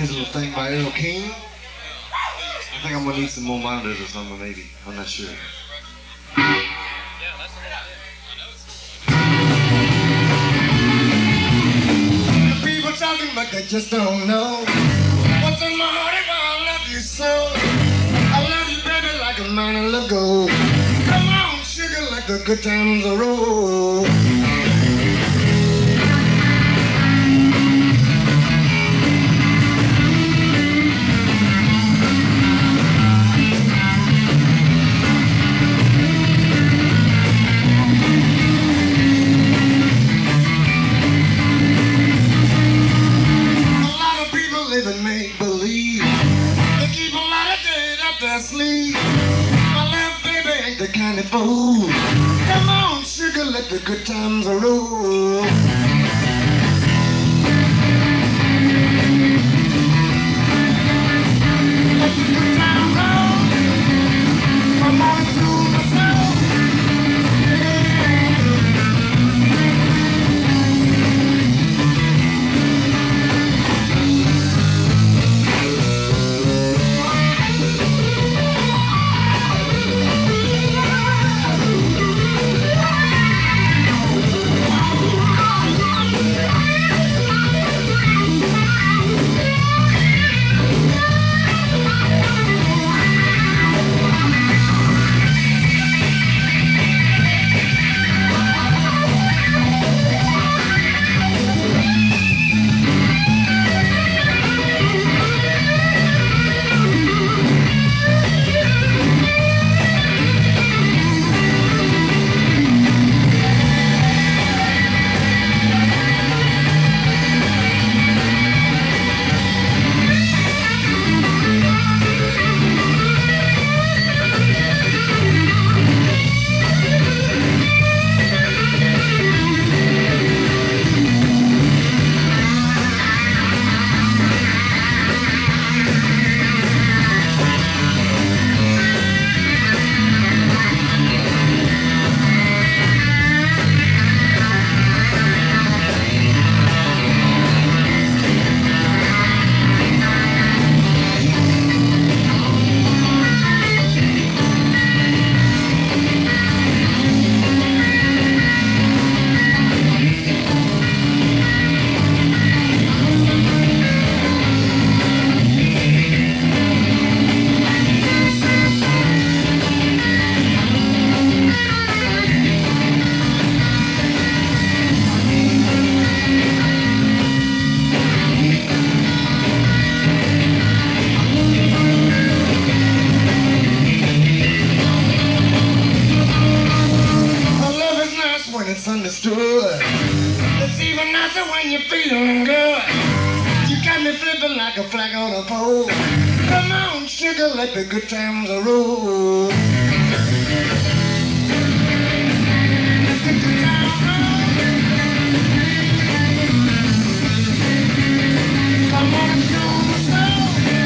Here's a little thing by Earl King. I think I'm gonna need some more monitors or something, maybe. I'm not sure. People talking, but they just don't know what's in my heart if I love you so. I love you, baby, like a mile ago. Come on, sugar, like the good times are roll. Living make believe they keep a lot of dead up their sleeve. My love, baby, ain't the kind of fool. Come on, sugar, let the good times roll. Let the good times roll. Come on, to my soul. It's understood. It's even nicer when you're feeling good. You got me flipping like a flag on a pole. Come on, sugar, let the good times roll. Let the good times roll. Come on and show my soul.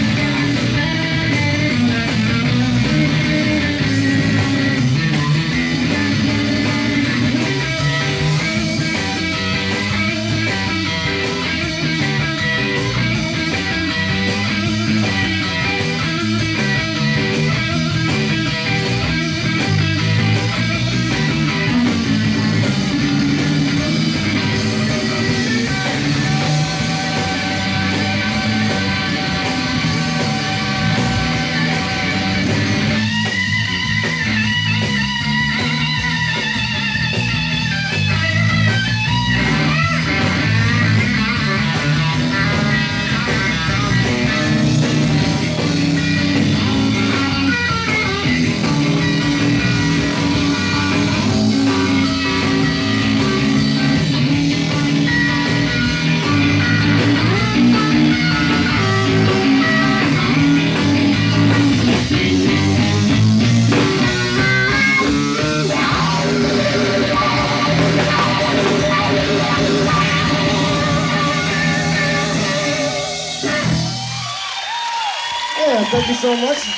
Thank you so much.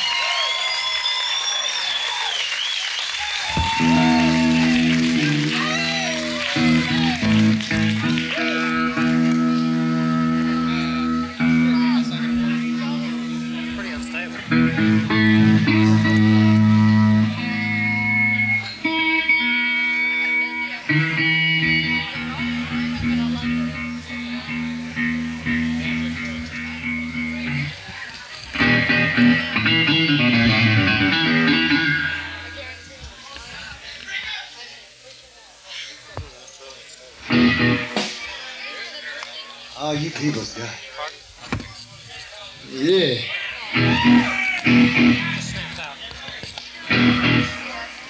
Oh, you people's got it. Yeah.